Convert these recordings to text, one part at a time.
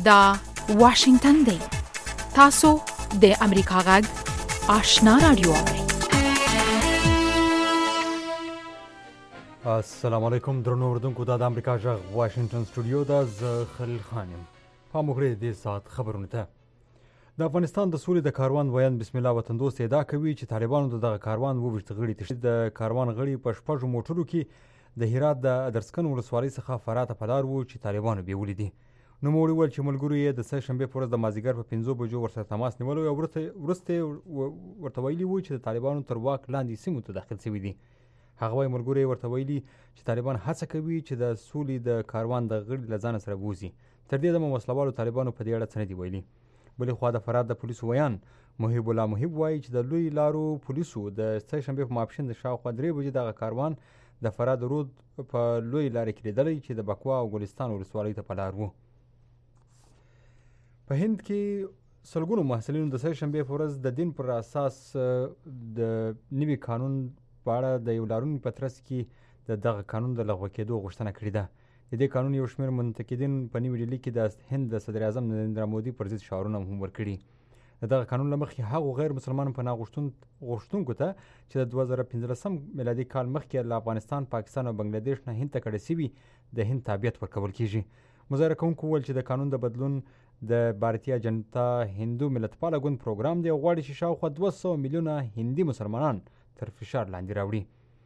دا واشنگتن دی. تاسو د امریکا غږ آشنا رادیو اورئ. السلام علیکم درنو اردوونکو، دا د امریکا غږ واشنگتن سټوډیو ده. زه خلیل خان یم. پام وکړئ د دې ساعت خبرونو ته. د افغانستان د سولې د کاروان ویاند بسم الله وطن دوست ادعا کوي چې طالبانو د دغه کاروان وویشت غړي تښتي. د کاروان غړي په شپږو موټرو کې د هرات د ادرسکن ولسوالۍ څخه فرات په لار وو چې طالبانو بیولي دي. نوموړي وویل چې ملګرو یې د سه شنبې په ورځ د مازدیګر په 5 بجو ورسره تماس نیولی او وروسته ورته ویلي وو چې د طالبانو تر واک لاندې سیمو ته داخل شوي دي. هغه وایي ملګرو یې ورته ویلي چې طالبان هڅه کوي چې د سولې د کاروان د غړي له ځانه سره بوځي. تر دې دمه وسلوالو طالبانو په دې اړه څه نه دي ویلي. بلې خوا د فرات د پولیسو ویان محب الله محب وایي چې د لوی لارو پولیسو د سه شنبې په ماپښین د شاوخوا 3 بجې دغه کاروان د فرات رود په لوی لارې کې لیدلی چې د بکوا او ګلستان ولسوالۍ ته په لار وو. په هند کې سلګونو محصلینو د سه شنبې په ورځ د دین پر اساس د نوي قانون په اړه د یو لارونکي په ترڅ کې د دغه قانون د لغوه کېدو غوښتنه کړې ده. د دې قانون یو شمېر منتقدین په نوي ډیلي کې د هند د صدر اعظم نریندرا مودي پر ضد شعارونه هم ورکړي. د دغه قانون له مخې هغو غیر مسلمانو پناه غوښتونکو ته چې د 2015 میلادي کال مخکې له افغانستان، پاکستان او بنګلادیش نه هند ته کډه شوي د هند تابعیت ورکول کیږي. مظاهره کوونکو وویل چې د قانون د بدلون د بھارتیه جنتا هندو ملتپاله ګوند پروګرام دی او غواړي چې شاوخوا 200 میلیونه هندي مسلمانان تر فشار لاندې راوړي.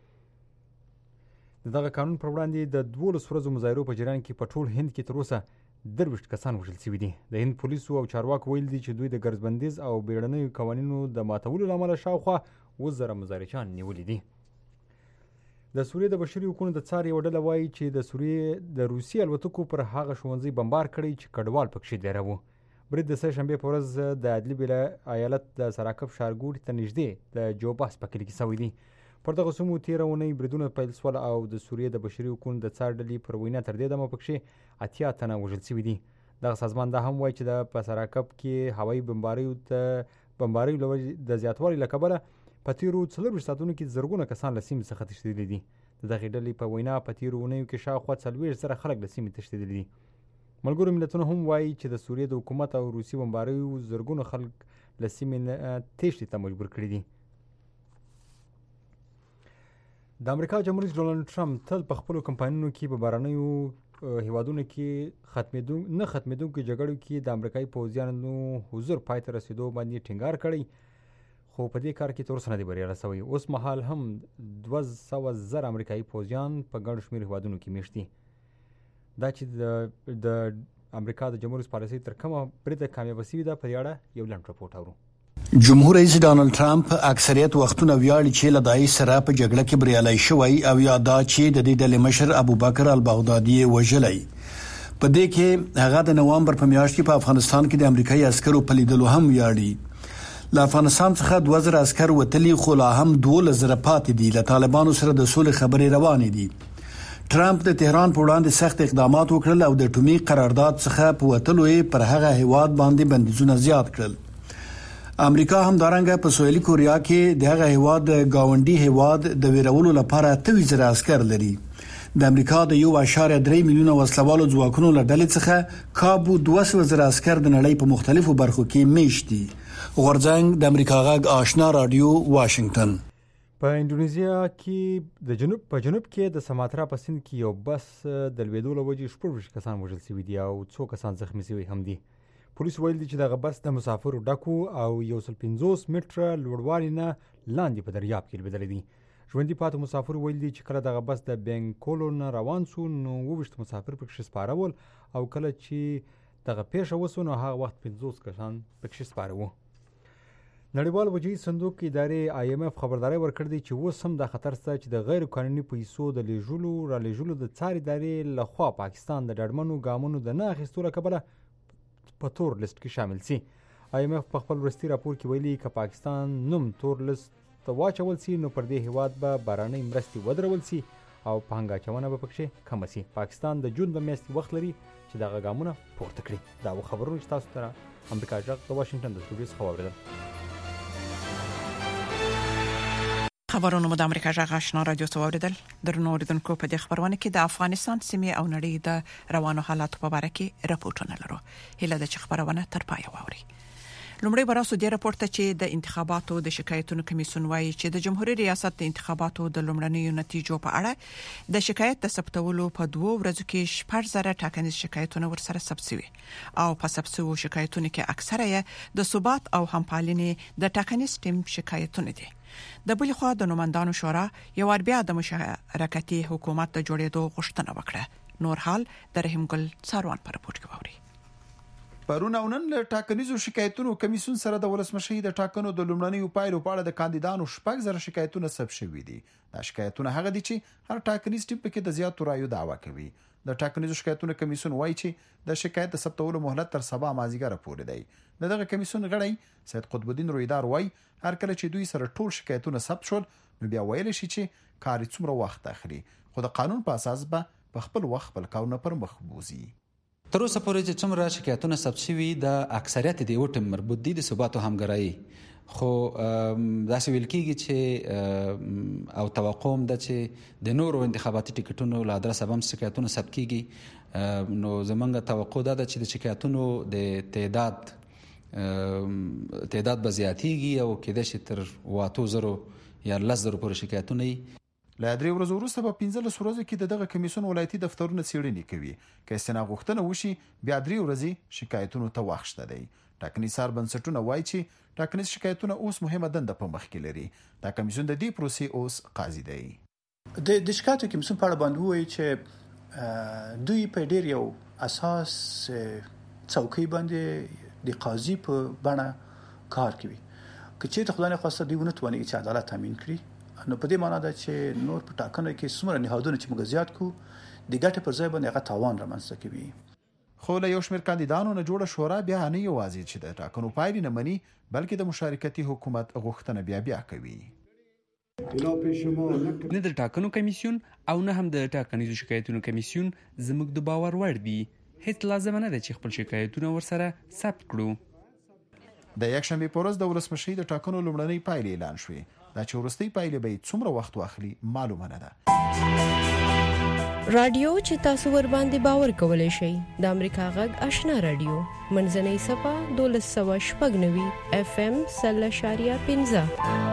د دغه قانون پر وړاندې د 12 ورځو مظاهرو په جریان کې په ټول هند کې تر اوسه 23 کسان وژل شوي دي. د هند پولیسو او چارواکو ویل دي چې دوی د ګرځبندیز او بیړنیو قوانینو د ماتولو له امله شاوخوا 10,000 مظاهرچیان نیولي دي. د سوریې د بشري حقوقو د څار یوه ډله وایي چې د سوریې د روسي الوتکو پر هغه ښوونځي بمبار کړی چې کډوال پکښې دیره وو. برید د سه شنبې په ورځ د ادلب ایالت د سراکب ښارګوټي ته نږدې د جوباس په کلي کې شوی دی. پر دغه سیمو تېره اونۍ بریدونه پیل شول او د سوریې د بشري حقوقو د څار ډلې پر وینا تر دې دمه پکښې 80 تنه وژل شوي دي. دغه سازمان دا هم وایي چې د په سراکب کې هوایي بمباریو د زیاتوالي له کبله په تېرو 40 ساعتونو کې زرګونه کسان له سیمې څخه تښتېدلي دي. د دغې ډلې په وینا په تېرو اونیو کې شاوخوا 40,000 خلک له سیمې تښتېدلي دي. ملګرو ملتونو هم وایي چې د سوریې د حکومت او روسي بمباریو زرګونو خلک له سیمې نه تېښتې ته مجبور کړي دي. د امریکا جمهور رئیس ډونالډ ټرمپ تل په خپلو کمپاینونو کې په بهرنیو هیوادونو کې نه ختمېدونکو جګړو کې د امریکایي پوځیانو حضور پای ته رسېدو باندې ټینګار کړی، خو په دې کار کې تر اوسه نه دی بریالی شوی. اوس مهال هم 200,000 امریکایي پوځیان په ګڼ شمېر هیوادونو کې میشت دي. دا چې د امریکا د جمهور رئیس پالیسۍ تر کومه بریده کامیابه شوې ده، په دې اړه یو لنډ رپورټ اورو. جمهور رئیس ډانلډ ټرمپ اکثریت وختونه ویاړي چې له داعش سره په جګړه کې بریالی شوی او یا دا چې د دې ډلې مشر ابوبکر البغدادي وژلی. په دې کې هغه د نوامبر په میاشت کې په افغانستان کې د امریکایي عسکرو په لیدلو هم ویاړي. له افغانستان څخه 2000 عسکر وتلي خو لا هم 12,000 پاتې دي. له طالبانو سره د سولې خبرې روانې دي. ټرمپ د تهران په وړاندې سخت اقدامات وکړل او د اټومي قرارداد څخه په وتلو یې پر هغه هیواد باندې بندیزونه زیات کړل. امریکا هم دارنګه په سویلي کوریا کې د هغه هیواد گاونډي هیواد د ویرولو لپاره 23,000 عسکر لري. د امریکا د 1.3 میلیونه وسلوالو ځواکونو له ډلې څخه کابو 200,000 عسکر د نړۍ په مختلفو برخو کې میشت دي. غورځنګ د امریکا غږ آشنا رادیو واشنگتن. په اندونیزیا کې د جنوب کې د سماترا په سیند کې یو بس د لوېدو له وجې 14 کسان وژل شوي دي او 2 کسان زخمي شوي هم دي. پولیس ویل دي چې دغه بس د مسافرو ډکو او 150 متره لوړوالي نه لاندې په دریاب کې لوېدلی دی. ژوندي پاتې مسافرو ویل دي چې کله دغه بس د بینګکولو نه روان سو نو 29 مسافر پکښې سپاره ول او کله چې دغه پیښه وسو نو هغه وخت 50 کسان پکښې سپاره وو. نړیوال وجهي صندوق ادارې IMF خبرداری ورکړې ده چې اوس هم دا خطر شته چې د غیر قانوني پیسو د رالیږلو د څار ادارې لخوا پاکستان د ډاډمنو ګامونو د نه اخیستو له کبله په تور لیست کې شامل شي. IMF په خپل وروستي راپور کې ویلي که پاکستان نوم تور لیست ته واچول شي نو پر دې هیواد به بهرنۍ مرستې ودرول شي او پانګه اچونه به پکښې کمه شي. پاکستان د جون د میاشتې وخت لري چې دغه ګامونه پورته کړي. دا خبرونه چې تاسو ته امریکا غږ د واشنګټن د سټوډیو څخه واورېدل. خبرونه مو د امریکا جغ آشنا رادیو څوریدل درنو اوریدونکو په دې خبرونه کې د افغانستان سیمه او نړۍ د روانو حالاتو په اړه کې راپورټونه لرو هله د خبرونه تر پای ووري لومړی براسو د راپورټ چې د انتخاباتو د شکایتونو کمیسیون وايي چې د جمهوریت ریاست د انتخاباتو د لومړنیو نتیجو په اړه د شکایت د ثبتولو په 2 ورځو کې 4000 ټاکنیز شکایتونه ورسره ثبت شوي او په ثبت شوو شکایتونو کې اکثره یې د ثبات او همپالنې د ټاکنیز ټیم شکایتونه دي د بل خوا د نوماندانو شورا یو بیا د مشارکتي حکومت د جوړېدو غوښتنه وکړه نور حال د رحیم ګل څاروان پر راپورټ کې ووري پرون او نن له ټاکنیزو شکایتونو کمیسیون سره د ولسمشي د ټاکنو د لومړنیو پایلو په اړه د کاندیدانو شپږ زره شکایتونه ثبت شوي دي دا شکایتونه هغه دي چې هر ټاکنیز ټیم پکې د زیاتو رایو دعوا کوي د ټاکنیزو شکایتونو کمیسیون وایي چې د شکایت د ثبتولو مهلت تر سبا مازیګر پورې دی دغه کمیسیون غړی سید قطب الدین رویدار وایي هر کله چې دوی سره ټول شکایتونه ثبت شول نو بیا ویل شي چې کار څومره وخت اخلي خو د قانون په اساس به په خپل وخت بل کارونه پر مخ بوزي تر اوسه پورې چې څومره شکایتونه ثبت شوي د اکثریت د یو ټیم مربوط دي د ثبات او همغږي خو دا څه ویل کېږي چې او توقع هم ده چې د نورو انتخاباتي ټیکټونو له ادرس هم شکایتونه ثبت کېږي نو زمونږ توقع ده چې د شکایتونو د تعداد به زیاتېږي او کېدای شي تر 8000 یا 10000 پورې شکایتونه له 3 ورځې وروسته په 15 ورځو کې دغه کمیسیون ولایتي دفترونه څېړنې کوي که استناد غوښتنه وشي بیا 3 ورځې شکایتونو ته وخت شته دی ټاکنیز سار بنسټونه وایي چې ټاکنیز شکایتونه اوس مهمه دنده په مخ کې لري دا کمیسیون د دې پروسې اوس قاضي دی د شکایتو کمیسیون په اړه باندې وایي چې دوی په ډیر یو اساس څوکۍ باندې د قاضي په بڼه کار کوي که چې خدای نه خواسته دوی ونه تواني چې عدالت تامین کړي نو په دې معنی ده چې نور په ټاکنو کې څومره نهادونه چې موږ زیات کو د ګټې پر ځای باندې هغه تاوان رامنځته کوي خو له یو شمېر کاندیدانو نه جوړه شورا بیا نه یوازې چې د ټاکنو پایلې نه مني بلکې د مشارکتي حکومت غوښتنه بیا کوي نه د ټاکنو کمیسیون او نه هم د ټاکنیزو شکایتونو کمیسیون زموږ د باور وړ دي هیڅ لازم نه ده چې خپل شکایتونه ورسره ثبت کړو د یکشنبه په ورځ د ولسمشي د ټاکنو لومړنۍ پایلې اعلان شوې دا چې وروستۍ پایلې به څومره وخت واخلي معلومه نه ده رادیو چې تاسو ور باندې باور کولای شئ د امریکا غږ آشنا رادیو منځنۍ صفه 1290 FM 0.15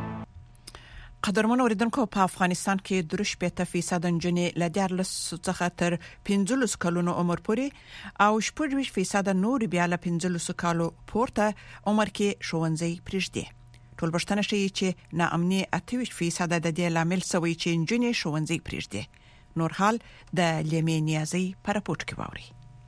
قدرمن اوریدونکو په افغانستان کې 3% نجونې ل 14 څخه تر 15 کلونو عمر پورې او 14% نور بیا ل 15 کالو پورته عمر کې ښوونځي پریږدي ټول بشتنه شي چې ناامني 28% د دې لامل سوي چې نجونې ښوونځي پریږدي نور حال د لیمې نیازي پر راپورټ کې ووري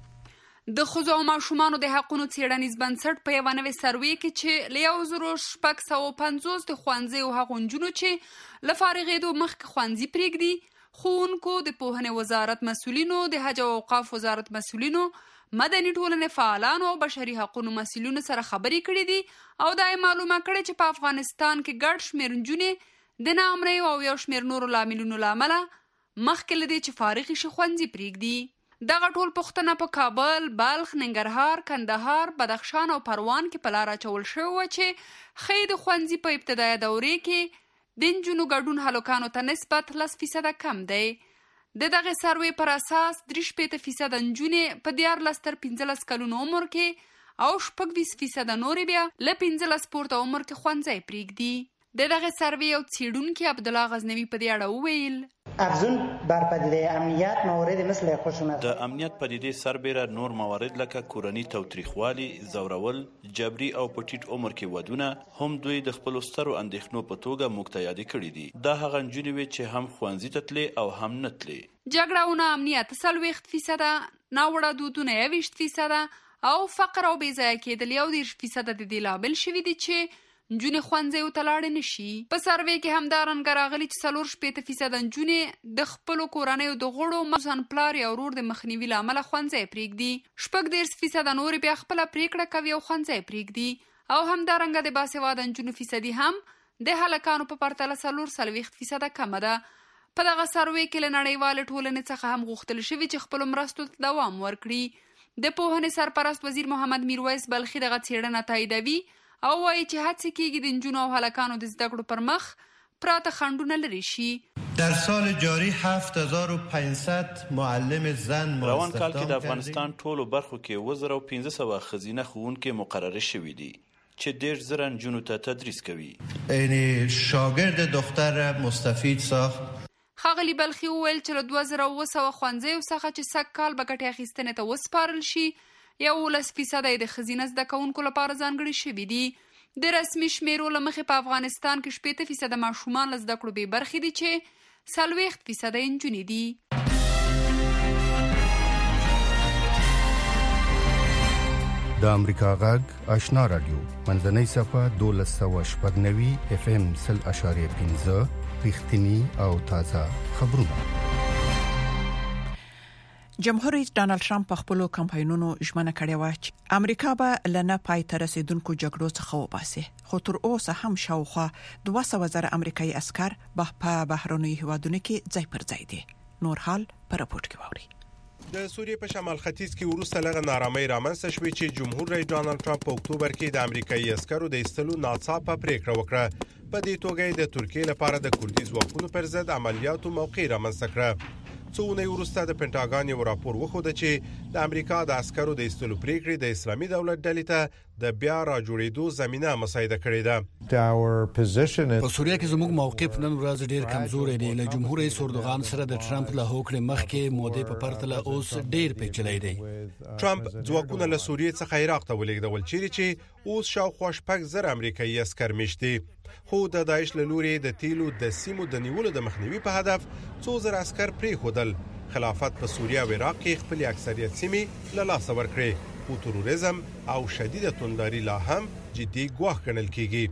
د ښځو او ماشومانو د حقونو څیړنیز بنسټ په یو نوې سروې کې چې ل 1650 د ښوونځي او هغو نجونو چې له فارغېدو مخکې ښوونځي پریږدي ښوونکو د پوهنې وزارت مسؤلینو د حج او اوقاف وزارت مسؤلینو مدني ټولنې فعالانو او بشري حقوقو مسؤلینو سره خبرې کړې دي او دا معلومه کړې چې په افغانستان کې ګډ شمېر نجونې د ناامنۍ او یو شمېر نورو لاملونو له امله مخکې له دې چې فارغ شي ښوونځي پریږدي دغه ټول پوښتنه په کابل، بلخ، ننګرهار، کندهار، بدخشان او پروان کې په لار اچول شوې و چې ښایي د ښوونځي په ابتدایي دورې کې د نجونو ګډون هلکانو ته نسبت 10% کم دی. د دغه سروې پر اساس 3% نجونې په 14 تر 15 کلونو عمر کې او 20% نورې بیا له 15 پورته عمر کې ښوونځي پریږدي. د دغه سروې او څېړونکي عبدالله غزنوي په دې اړه وویل افزون بر پدیده امنیت موارد مثل خشونت د امنیت پدیده سربیره نور موارد لکه کورنی توتریخوالی، زورول، جبري او په ټیټ عمر کې ودونه هم دوی د خپل سترو اندېښنو په توګه موږ ته یاد کړي دي. دا هغه نجونې وې چې هم ښوونځي ته تلې او هم نه تلې. جګړه او ناامنیت 40%، ناوړه دودونه 20% او فقر او بې ځایه کېدل 10% د دې لامل شوي دي چې نجونې ښوونځیو ته لاړې نشي. په سروې کې همدارنګه راغلي چې 4% نجونې د خپلو کورنیو د غړو مخصوصاً پلار یا ورور د مخنیوي له امله ښوونځی پریږدي. 14% نورې بیا خپله پریکړه کوي او ښوونځی پریږدي. او همدارنګه د باسواده نجونو فیصدي هم د هلکانو په پرتله 40% کمه ده. په دغه سروې کې له نړیوالې ټولنې څخه هم غوښتل شوي چې خپلو مرستو ته دوام ورکړي. د پوهنې سرپرست وزیر محمد میرویس بلخي دغه څېړنه تاییدوي او وایي چې هڅې کېږي د نجونو او هلکانو د زده کړو پر مخ پراته خنډونه لري شي. در سال جاری 7500 معلم زن روان کال کې د افغانستان ټولو برخو کې 1500 ښځینه ښوونکي مقرره شوي دي چې 10000 نجونو ته تدریس کوي. یعنی شاگرد دختر مستفید ساخت. ښاغلي بلخي وویل چې له 2700 ښوونځیو څخه چې سږ کال به ګټې اخیستنې ته وسپارل شي 11% د ښځینه زده کوونکو لپاره ځانګړي شوي دي. د رسمي شمیرو له مخې په افغانستان کې 80% ماشومان له زده کړو بې برخې دي چې 40% نجونې دي. د امریکا غږ آشنا رادیو منځنۍ صفه 1290 FM 0.5 رښتینی او تازه خبرونه. جمهور رئیس ډانلډ ټرمپ په خپل کمپاینونو ژمنه کړې و چې امریکا به لنه پای ته رسیدونکو جګړو څخه وباسي، خو تر اوسه هم شاوخوا 200,000 امریکایي عسكر په بهرنیو هیوادونو کې ځای پر ځای دي. نور حال په راپورټ کې ووري. د سوریې په شمال ختیځ کې وروسته لږه نارامۍ رامنځته شوې چې جمهور رئیس ډانلډ ټرمپ په اکتوبر کې د امریکایي عسکرو د ایستلو ناڅاپه پریکړه وکړه. په دې توګه د ترکیې لپاره د کردي ځواکونو پر ضد عملیاتو موقع رامنځته کړه. څو ونې وروسته د پینټاګان یو راپور وښود چې د امریکا د عسکرو د ایستلو پریکړې د اسلامي دولت ډلې ته د بیا را جوړېدو زمينه مساعده کړې ده. په سوریه کې زموږ موقف نن ورځ ډیر کمزوري دی. له جمهور رئیس اردوغان سره د ټرمپ له هوکړې مخکې مودې په پرتله اوس ډیر پیچلې دی. ټرمپ ځواکونه له سوریې څخه عراق ته ولېږدول چې اوس شاوخوا 6,000 امریکایي عسكر میشتي. خو د داعش له لوري د تیلو د سیمو د نیولو د مخنیوي په هدف 2000 عسكر پرې خودل. خلافت په سوریه او عراق کې خپل اکثریت سیمې له لاس ورکړې. او تروریزم او شدیده تونداري لا هم جدي ګواښ ګڼل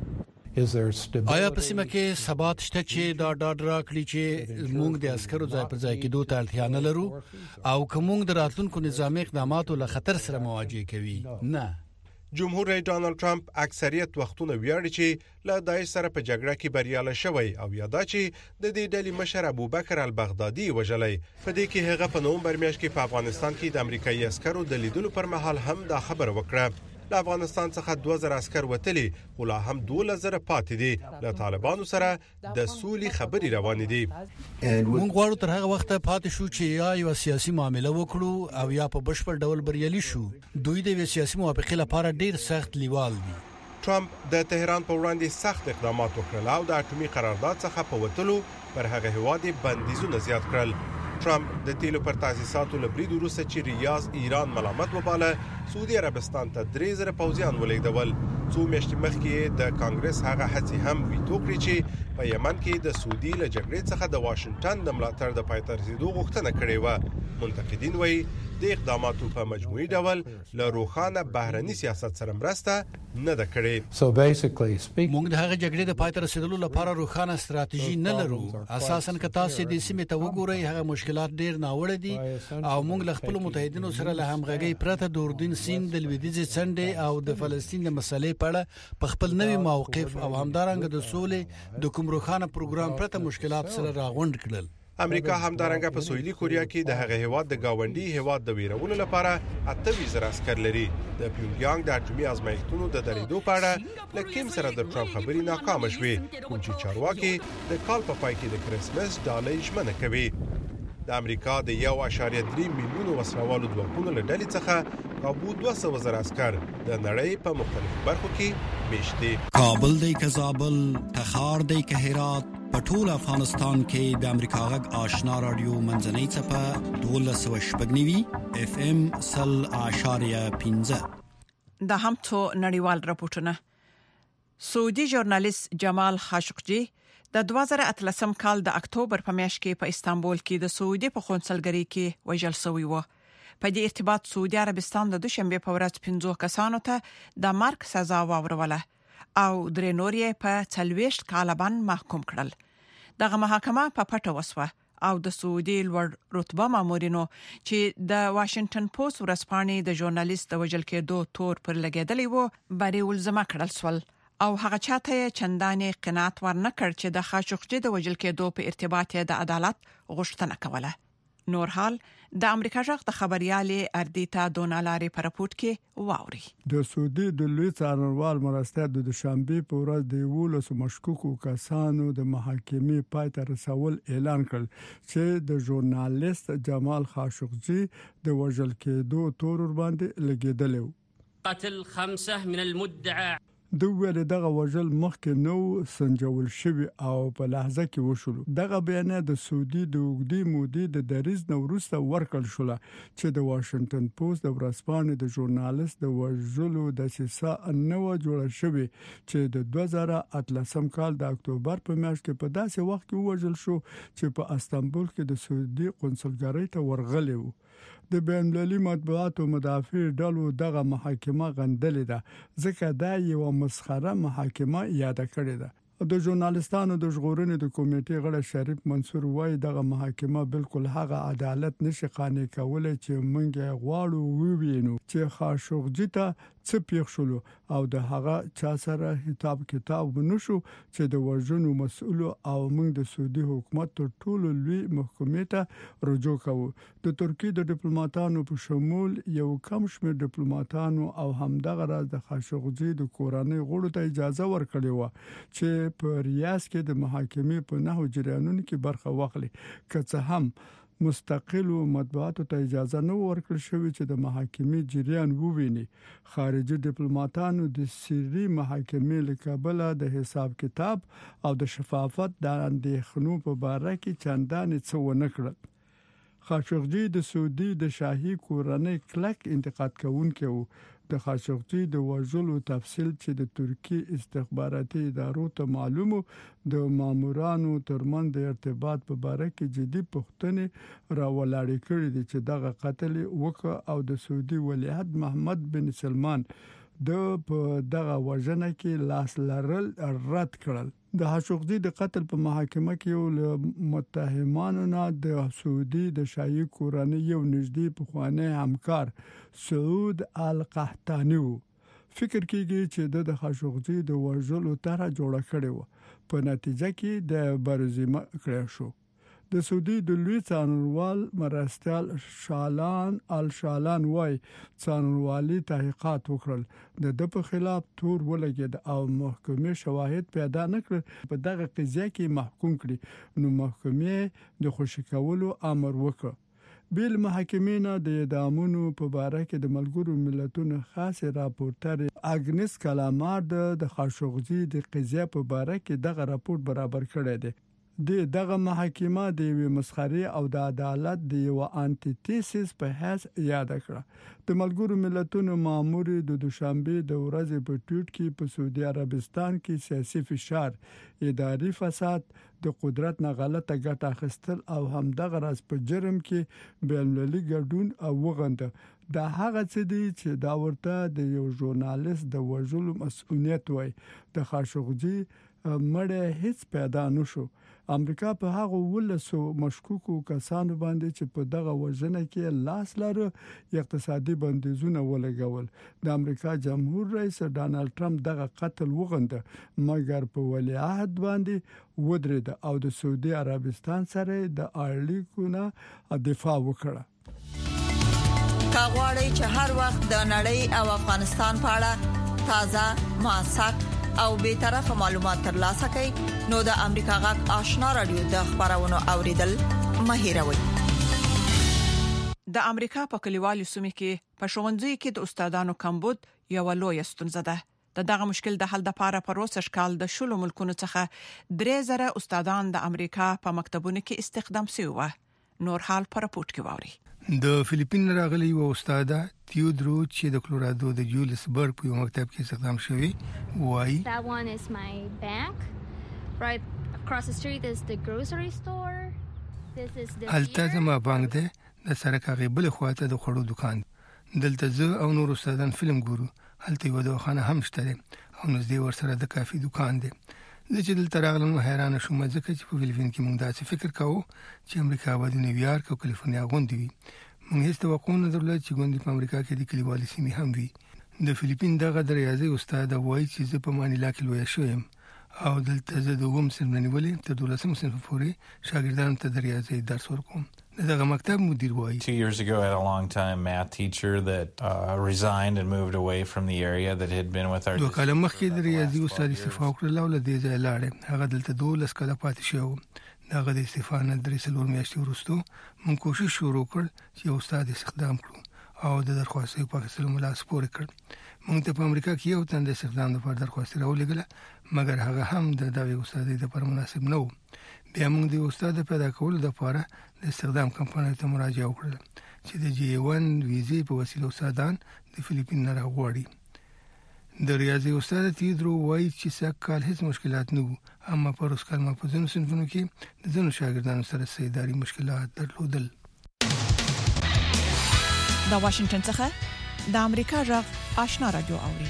کیږي. آیا په سیمه کې ثبات شته چې دا ډاډ راکړي چې موږ د عسکرو ځای پر ځای کېدو ته اړتیا نه لرو او کوم د راتلونکو نظامی اقداماتو له خطر سره مواجه کوي؟ نه. جمهور رئیس ډانلډ ټرمپ اکثریت وختونه ویاړي چې له داعش سره په جګړه کې بریالی شوی او یادا چې د دې ډلې مشر ابوبکر البغدادي وژلی. په دې کې هغه په نومبر میاشت کې په افغانستان کې د امریکایي عسکرو د لیدلو پر مهال هم دا خبره وکړه. له افغانستان څخه 2000 عسكر وتلي او لا هم 12,000 پاتې دي. له طالبانو سره د سولې خبرې روانې دي. موږ غواړو تر هغه وخت پاتې شو چې یا یو سیاسي معاملې وکړو او یا په بشپړ ډول بریالي شو. دوی د سیاسي موافقې لپاره ډیر سخت لیوال دي. ټرمپ د تهران په وړاندې سخت اقدامات وکړل او د اټومي قرارداد څخه په وتلو پر هغه هواد بندیزونه زیات کړل. ټرمپ د تیلو پر تاسیساتو لبرید وروسته چې ریاض ایران ملامت وباله سعودي عربستان ته 3000 پوځیان ولېږدول. څو میاشتې مخکې د کانګرس هغه هڅې هم ویتو کړې چې په یمن کې د سعودي له جګړې څخه د واشنگټن د ملاتړ د پای ته رسیدو غوښتنه کړې و. منتقدین وایي د اقداماتو په مجموعي ډول له روښانه بهرني سیاست سره مرسته نه ده کړې. موږ د هغه جګړې د پای ته رسیدلو لپاره روښانه ستراتیژي نه لرو. اساساً که تاسو د سیمې ته وګورئ هغه مشکلات ډیر ناوړه دي او موږ له خپل متحدینو سره له همغږي پرته د اردن سیند د لویدیځ څنډې او د فلسطین د مسلې په اړه په خپل نوي موقف او همدارنګه د سولې د کوم روښانه پروګرام پرته مشکلات سره راغونډ کړل. امریکا همدارنګه په سویلي کوریا کې د هغه هیواد د گاونډي هیواد د ویرولو لپاره 28,000 عسكر لري. د پیونګیانګ د اټومي ازمایښتونو د درېدو په اړه له کیم سره د ټرمپ خبرې ناکام شوې کوم چې چارواکي د کال په پای کې د کرسمس ډالۍ ژمنه کوي. د امریکا د 1.3 میلیون وسلوالو ځواکونو له ډلې څخه کابو 200,000 عسكر د نړۍ په مختلفو برخو کې میشتي. کابل دی که زابل، تخار دی که هرات، په ټول افغانستان کې د امریکا غږ آشنا رادیو منځنۍ صفه 1290 FM 0.5. دا هم څو نړیوال راپورټونه. سعودي ژورنالیست جمال خاشقجي د 2013 کال د اکتوبر په میاشت کې په استانبول کې د سعودي په قونسلګرۍ کې وژل شوی و. په دې ارتباط سعودي عربستان د دوشنبه په ورځ 15 کسانو ته د مرګ سزا واوروله او درې نور یې په 40 کال باندې محکوم کړل. دغه محاکمه په پټه وسوه او د سعودي لوړ رتبه مامورینو چې د واشنگټن پوسټ ورځپاڼې د ژورنالیست د وژل کېدو تور پر لګیدلی و بری ولزمه کړل سول او هغه چاته چندانې قناعت ورنکړ چې د خاشقجي د وژل کېدو په ارتباط د عدالت غوښتنه کوله. نور حال د امریکا ژغ د خبريالې اردیتا دونالاري پر راپورټ کې واوري. د سعودي د لوی څارنوال مرستیال د دوشنبه په ورځ د یولس مشکوکو کسانو د محاکمې پای ته رسول اعلان کړ چې د ژورنالیست جمال خاشقجي د وژل کېدو تور باندې لګیدل. قتل 5 من المدعى د ویل دغه وژل مخکې نو سنجول شوی او په لحظه کې وشول. دغه بیان د سعودي د وګړي مودي د دریز نوروسته ورکړل شو چې د واشنگټن پوسټ د ورځپاڼې د ژورنالیست د وژلو د سیسا نو جوړ شوی چې د 2013 کال د اکتوبر په میاشت کې په داسې وخت کې وژل شو چې په استانبول کې د سعودي قونسلګرۍ ته ورغلی و. د بین المللي مطبوعاتو مدافع ډلو دغه محاکمه غندلې ده ځکه دا یو مسخره محاکمه یاد کړې ده. د ژورنالستانو د ژغورنې د کمیټې غړی شریف منصور وایي دغه محاکمه بالکل هغه عدالت نشي قانع کولای چې موږ غواړو ووینو چې خاشقجي ته څه پیښ شول او د هغه چا سره حساب کتاب ونشو چې د وژنو مسؤل او موږ د سعودي حکومت تر ټولو لوی محکمې ته رجوع کوو. د ترکی د ډیپلوماټانو په شمول یو کم شمېر ډیپلوماټانو او همدغه راز د خاشقجي د کورنۍ غړو ته اجازه ورکړې و چې په ریاض کې د محاکمې په نهو جریانونو کې برخه واخلي. که څه هم مستقل مطبوعاتو ته اجازه نه ورکړل شوې چې د محاکمې جریان وویني. خارجي ډیپلوماټانو د سری محاکمې لکابل د حساب کتاب او د شفافیت د اندېښنو په اړه کې چندان څه ونه کړل. خاشقجي د سعودي د شاهي کورنۍ کلک انتقاد کوونکی و. د خاشقجي د وژلو تفصیل چې د ترکی استخباراتي ادارو ته معلومو د مامورانو ترمن د ارتباط په اړه کې جدي پوښتنې راولاړې کړې دي چې دغه قتل وکړ او د سعودي ولیعهد محمد بن سلمان د په دغه وژنه کې لاس لرل رد کړل. د خاشقجي د قتل په محاکمه کې یو متهمانو نه د سعودي د شاهي کورنۍ یو نږدې پخوانی همکار سعود القحطاني و. فکر کیږي چې د خاشقجي د وژلو طرح جوړه کړې و په نتیجه کې د برزمه کړی شو. د سعودي د لوی څارنوال مرستیال شالان الشالان وای څارنوالي تحقیقات وکړل د په خلاف تور ولګید او محکمې شواهد پیدا نکړ په دغه قضیه کې محکوم کړي نو محکمې د خوشی کولو امر وکړ. بیل محکمې د اعدامونو په اړه کې د ملګرو ملتونو خاص راپورټر اګنس کلامار د خاشقجي د قضیه په اړه کې دغه راپور برابر کړی دی. دغه محاکمه د یو مسخري او د عدالت د یو انټیتیسس په حیث یاد کړه. د ملګرو ملتونو مامور د دوشنبه د ورځې په ټویټ کې په سعودي عربستان کې سیاسي فشار، اداري فساد، د قدرت نه غلطه ګټه اخیستل او همدغه راز په جرم کې بین المللي ګډون او وغنده دا هغه څه دي چې دا ورته د یو ژورنالیست د وژلو مسؤلیت وای. د خاشقجي مړ هیڅ پیدا نشو. امریکا په هغه ولسو مشکوکو کسانو باندې چې په دغه وژنه کې لاس لري اقتصادي بندیزونه ولګول. د امریکا جمهور رئیس ډانلډ ټرمپ دغه قتل وغنده مګر په ولیعهد باندې ودرید او د سعودي عربستان سره د اړیکو نه دفاع وکړه. کاغوري چې هر وخت د نړۍ او افغانستان په اړه تازه موثق او به طرفه معلومات ترلاسه کړئ نو د امریکا غږ آشنا رادیو د خبرونو اوریدل مهیروي. د امریکا په کلیوالو سیمو کې په ښوونځي کې د استادانو کمبود یو لوی ستونزه ده. دغه مشکل د حل لپاره په روسش کال د شلو ملکونو څخه 3000 استادان د امریکا په مکتبونو کې استخدام شوي و. نور حال پر راپورټ کې واوري. د فلیپین راغلی و استاد تیودرو چې د کلورادو د جولسبرګ په مکتب کې استخدام شوی وایي That one is my bank. Right across the street is the grocery store. This is the التزم بانک ده د سړک هغه بل خواته د خړو دکان. دلته زه او نور استادان فلم ګورو. هلته یو دواخانه هم شته او نږدې ورسره د کافي دکان دی. د چې دلته راغلم حیران شوم ځکه چې په فلیپین کې موږ داسې فکر کوو چې امریکا باندې نیویارک او کالیفورنیا غونډې وي. موږ هیڅ توقع نه درلوده چې غونډې په امریکا کې د کلیوالي سیمې هم وي. د فلیپین دغه د ریاضي استاد وایي چې زه په مانیلا کې لوی شوم او دلته زه د 9 صنف نیولې تر 12 صنف پورې شاګردانو ته د ریاضي درس ورکوم. دغه مکتب مدیر وایي 2 years ago I had a long time math teacher that resigned and moved away from the area that had been with our دوه کاله مخکې د ریاضي استاد استعفا وکړه او له دې ځای لاړ. هغه دلته 12 کاله پاتې شو. دغه د استعفا نه 3 میاشتې وروسته موږ کوشش شروع کړ چې استاد استخدام کړو او د درخواست په اخیستلو ملاس پورې کړ. موږ ته په امریکا کې یو تند استخدام لپاره درخواست راولېږله مګر هغه هم د دغه استاد لپاره مناسب نه و. بیا موږ د استاد پیدا کولو لپاره د استخدام کمپنۍ ته مراجعه وکړه چې د J1 ویزې په وسیله استادان د فلیپین نه راغواړي. د ریاضي استاد تیدرو وایي چې سکهال هیڅ مشکلات نه وو، اما په روس کلمه په ځینو صنفونو کې د ځینو شاګردانو سره سیداري مشکلات درلودل. د واشنگټن څخه د امریکا غږ آشنا رادیو اوري.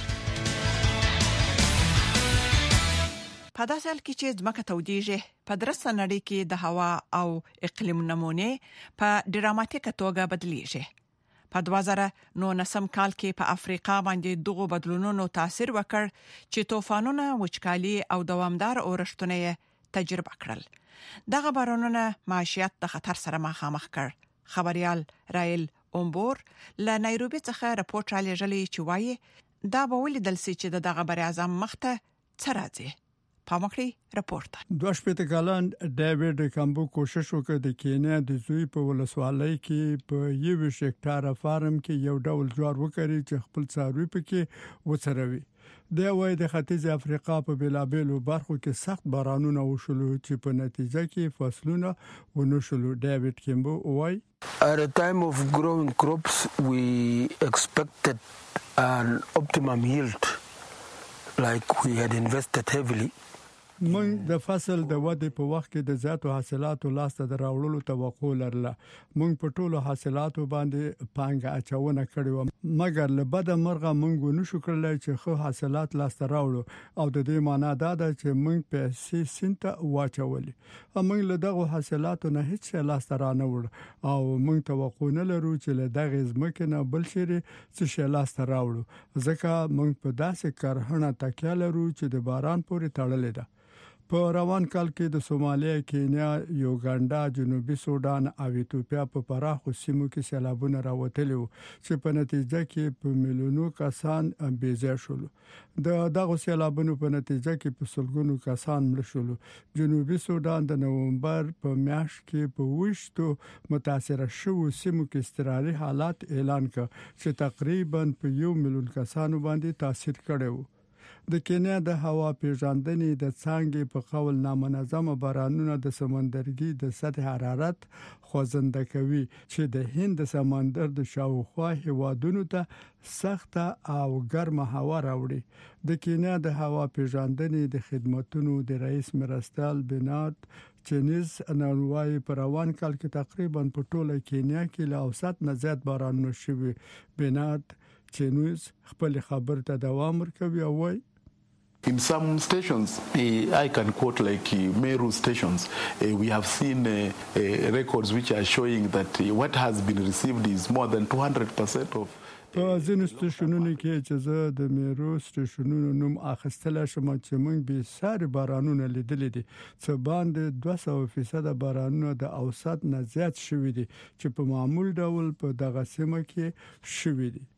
په داسې حال کې چې ځمکه تودېږي په درسته نړۍ کې د هوا او اقلیم نمونه په ډراماتیکه توګه بدلیږي. په 2019 کال کې په افریقا باندې دغه بدلونونو تاثیر وکړ چې طوفانونه، وچکالي او دوامدار اورښتونه تجربه کړل. دغه بارانونه معیشت د خطر سره مخامخ کړ. خبريال رایل اومبور له نایروبي څخه راپورټ را لېږلی چې وایي دا به ولیدل سي چې دغه بر اعظم مخته څه راځي. پامکړی راپورټ. 2 کالان ډیوډ کامبو کوشش وکړ د کینیا د زوی په ولسوالۍ کې په 1 هکټار فارم کې یو ډول جوار وکړي چې خپل څاروي پکې وڅروي. د وای د ختیځ افریقا په بلابلو برخو کې سخت بارانونه وشول چې په نتیجه کې فصلونه ونشول. ډیوډ کامبو وای At a time of growing crops we expected an optimum yield like we had invested heavily. موږ د فصل د ودې په وخت کې د زیاتو حاصلاتو لاسته راوړلو توقع لرله. موږ په ټولو حاصلاتو باندې پانګه اچونه کړې و مګر له بده مرغه موږ نشو کړلای چې خو حاصلات لاسته راوړو او د دې معنی دا ده چې موږ پیسې سنت واچولې. موږ له دغه حاصلاتو نه هیڅ لاسته را نه وړ او موږ توقع نه لرو چې له دغه ځمکې نه بل څه لاسته راوړو ځکه موږ په داسې کارخانه تکیه لرو چې د باران پورې تړلې ده. په روان کال کې د سومالیا، کینیا، یوګاندا، جنوبي سودان او ایتوپیا په پراخو سیمو کې سیلابونه راوتلي وو چې په نتیجه کې په میلیونو کسان بېځای شول. دغه سیلابونو په نتیجه کې په سلګونو کسان مړ شول. جنوبي سودان د نومبر په میاشت کې په وښتو متاثر شوو سیمو کې اضطراري حالات اعلان کړ چې تقریبا په 1 میلیون کسانو باندې تاثیر کړی وو. د کینیا د هوا پیژندنې د څانګې په قول نامنظم بارانونه د سمندرګي د سطح حرارت خوځنده کوي چې د هند سمندر د شاوخوا هوادونو ته سخت او ګرمه هوا راوړي. د کینیا د هوا پیژندنې د خدماتو د رئیس مرستال بنات چینیز انوای پر روان کال کې تقریبا په ټوله کینیا کې له اوسط نه زیات بارانونه شوي. بنات چینیز خپل خبر ته دوام ورکوي او وایي In some stations, I can quote like Meru stations, we have seen records which are showing that what has been received is more than 200% of په ځینو سټیشنونو کې چې زه د میرو سټیشنونو نوم اخیستل شم چې موږ به ساري بارانونه لیدلې دي چې باندې 200% بارانونه د اوسط نه زیات شوي دي چې په معمول ډول په دغه سیمه کې شوي دي.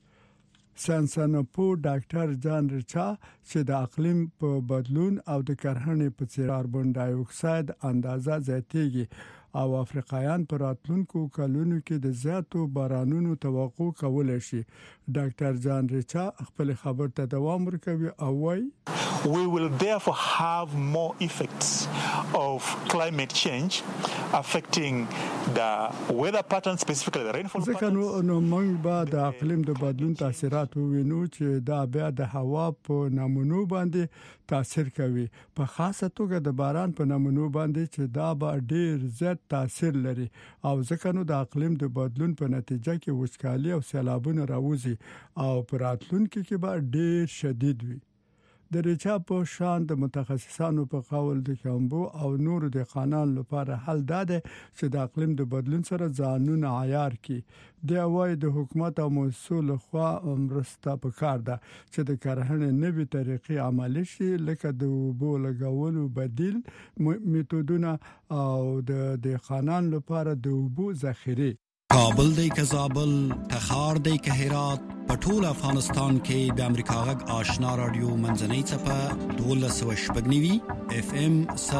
سانسانپو ډاکټر جان ریچا چې د اقلیم په بدلون او د کرهڼې په څیر کاربن ډای اکساید اندازه زیاتېږي او افریقایان پر راتلونکو کلونو کې د زیاتو بارانونو توقع کولای شي. ډاکټر جان ریچا خپل خبر ته دوام ورکوي او وایي We will therefore have more effects of climate change affecting the weather patterns, specifically the rainfall patterns. ځکه نو موږ به د اقلیم د بدلون تاثیرات وینو چې دا بیا د هوا په نمونو باندې تاثیر کوي، په خاصه توګه د باران په نمونو باندې چې دا به ډیر زیات تاثیر لري او ځکه نو د اقلیم د بدلون په نتیجه کې وچکالي او سیلابونه راوځي او په راتلونکي کې به ډیر شدید وي. د ریچا په شان د متخصصانو په قول د کمبو او نور د قانون لپاره حل داده چې د اقلیم د بدلون سره ځانونه عیار کړي. د وای د حکومت او مسؤل خوا مرسته پکار ده چې د کرهڼې نوې طریقې عملي شي لکه د اوبو لګولو بدیل میتودونه او د قانون لپاره د اوبو ذخیره. کابل دی که زابل، تخار دی که هرات، په ټول افغانستان کې د امریکا غږ آشنا رادیو منځنۍ څپه 1290 FM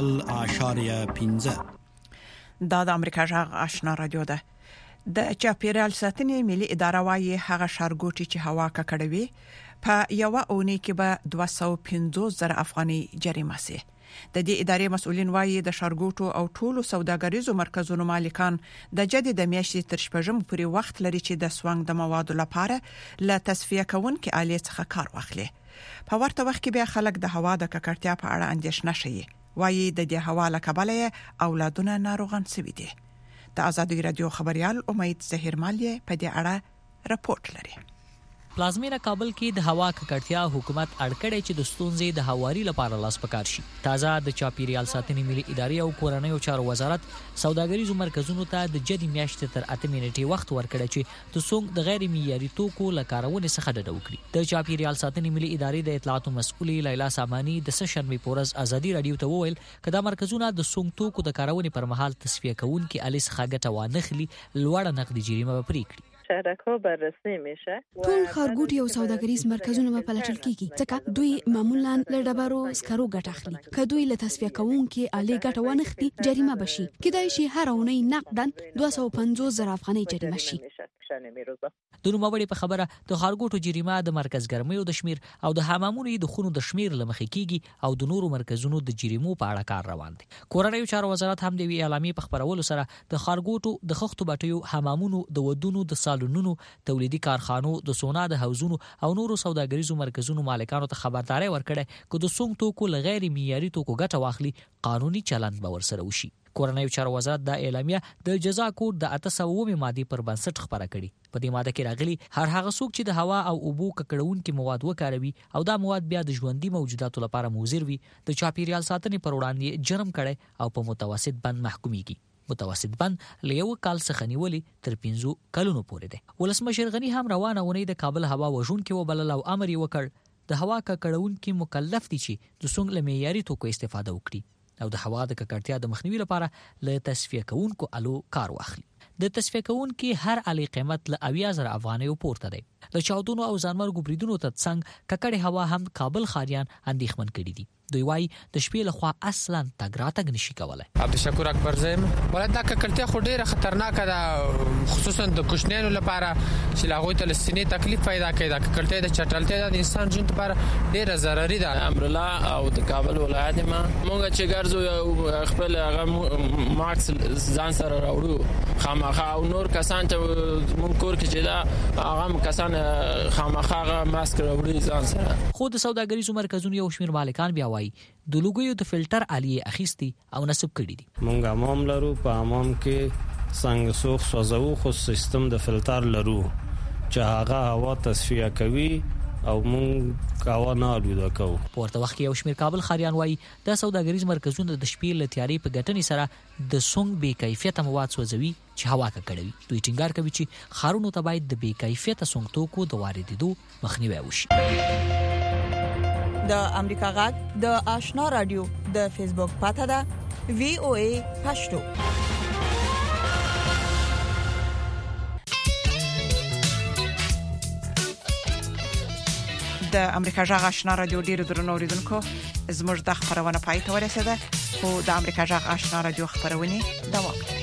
0.15 دا د امریکا غږ آشنا رادیو ده. د چاپیریال ساتنې ملي اداره وايي هغه ښارګوټي چې هوا ککړوي په یو اونۍ کې به 250,000 افغاني جریمه سي. د دې ادارې مسؤلین وايي د ښارګوټو او ټولو سوداګریزو مرکزونو مالکان د جدي د میاشتې تر شپږم پورې وخت لري چې د سوانګ د موادو لپاره له تصفیه کوونکې آلې څخه کار واخلي. په ورته وخت کې به خلک د هوا د ککړتیا په اړه اندېښنه شي. وايي د دې هوا له کبله اولادونه ناروغان شوي دي. د آزادۍ رادیو خبريال امید زهیرمالی په دې اړه راپورټ لري. پلازمینه کابل کې د هوا ککړتیا حکومت اړکړې چې د ستونزې د هواري لپاره لاس پکار شي. تازه د چاپیریال ساتنې ملي ادارې او کورنیو چارو وزارت سوداګریزو مرکزونو ته د جدي میاشتې تر 8 منټې وخت ورکړی چې د سونګ د غیر معیاري توکو لکارونې څخه ډډه وکړي. د چاپیریال ساتنې ملي ادارې د اطلاعاتو مسؤلې لیلا سامانی د سشنبه پورز ازادي رادیو ته وویل کدا مرکزونه د سونګ توکو د کارونې پر مهال تصفیه کوونکې آلې څخه ګټه وانخلي لوړه نقدي جریمه به پرې کړي. شهرک‌ها بررسی میشه. ټول ښارګوټي او سوداګریز مرکزونه به پلټل کیږي ځکه دوی معمولا له ډبرو سکرو ګټه اخلي. که دوی له تصفیه کوونکې آلې ګټه وانخلي جریمه بشي. کېدای شي هر اونۍ نقدن 250,000 افغانۍ جریمه شي. د نوموړي په خبره د ښارګوټو جریمه د مرکز ګرمیو د شمیر او د حمامونو د خونو د شمیر لمخې کیږي او د نورو مرکزونو د جریمو په اړه کار روان دي. کورنیو چارو وزارت هم د وی اعلامیې په خبرولو سره د ښارګوټو د خښتو بټیو حمامونو د ودونو د سالونونو تولیدي کارخانو د سونا د حوزونو او نورو سوداګریزو مرکزونو مالکانو ته خبرداري ورکړه چې د سونګ توکو لغیر معیاري توکو ګټه واخلي قانوني چلند به ورسره وشي. کورنیو چارو وزارت د اعلامیه د جزا کوډ د 800 ماده پر بنسټ خبره کړي. په دې ماده کې راغلي هر هغه څوک چې د هوا او اوبو ککړونکي مواد وکاروي او دا مواد بیا د ژوندۍ موجوداتو لپاره مضر وي د چاپیریال ساتنې پر وړاندې جرم کړي او په متوسط بند محکوميږي. متوسط بند له یو کال څخه نیولې تر 5 کلونو پورې ده. ولسمشر غنی هم روانه ونې د کابل هوا وژونکي وبلل او امر یې وکړ د هوا ککړونکي مکلف دي چې د سونګ له معیاري توکو استفاده وکړي او د هوا د ککړتیا د مخنیوي لپاره له تصفیه کوونکو آلو کار واخلي. د تصفیه کوونکي هر آلې قیمت له 80,000 افغانۍ پورته دی. د چاودنو او ځانمرګو بریدونو ترڅنګ ککړې هوا هم کابل خاریان اندېښمن کړي دي. دوی وايي د شپې لخوا اصلا تګ راتګ نشي کولای. عبدالشکور اکبر زم ولدا ککړتیا خو ډیره خطرناکه ده خصوصا د کوچنیانو لپاره چې لاغوي ته لسینې تکلیف پیدا کوي. د ککړتیا د چټلتیا د انسان ژوند لپاره ډیره ضرري ده. امرالله او د کابل ولایت ما مونږ چې ګرځو خپل هغه ماکس ځان سره راوړو خامخا او نور کسان ته مونږ کور کې چې دا هغه کسان خامخا ماسک راوړي ځان سره. خو د سوداګریزو مرکزونو یو شمیر مالکان بیا وايي د لوګیو د فلټر آلې اخیستي او نصب کړي دي. مونږ امام لرو په امام کې څنګه سوخ سوزو خو سیستم د فلټر لرو چې هغه هوا تصفیه کوي او مونږ هوا نه الوده کوو. پورته وخت یو شمیر کابل خاریان وايي د سوداګریز مرکزونو د شپې له تیارې په ګټنې سره د سونګ بې کیفیته مواد سوځوي چې هوا ککړوي. دوی ټینګار کوي چې خارونو ته باید د بې کیفیته سونګ توکو د واردېدو مخنیوي وشي. د امریکا غږ د آشنا رادیو د فیسبوک پاته ده VOA پښتو. د امریکا غږ آشنا رادیو ډیرو درنو اوریدونکو زموږ د خبرونه پای ته ورسېده. خو د امریکا غږ آشنا رادیو خبرونه دوام لري.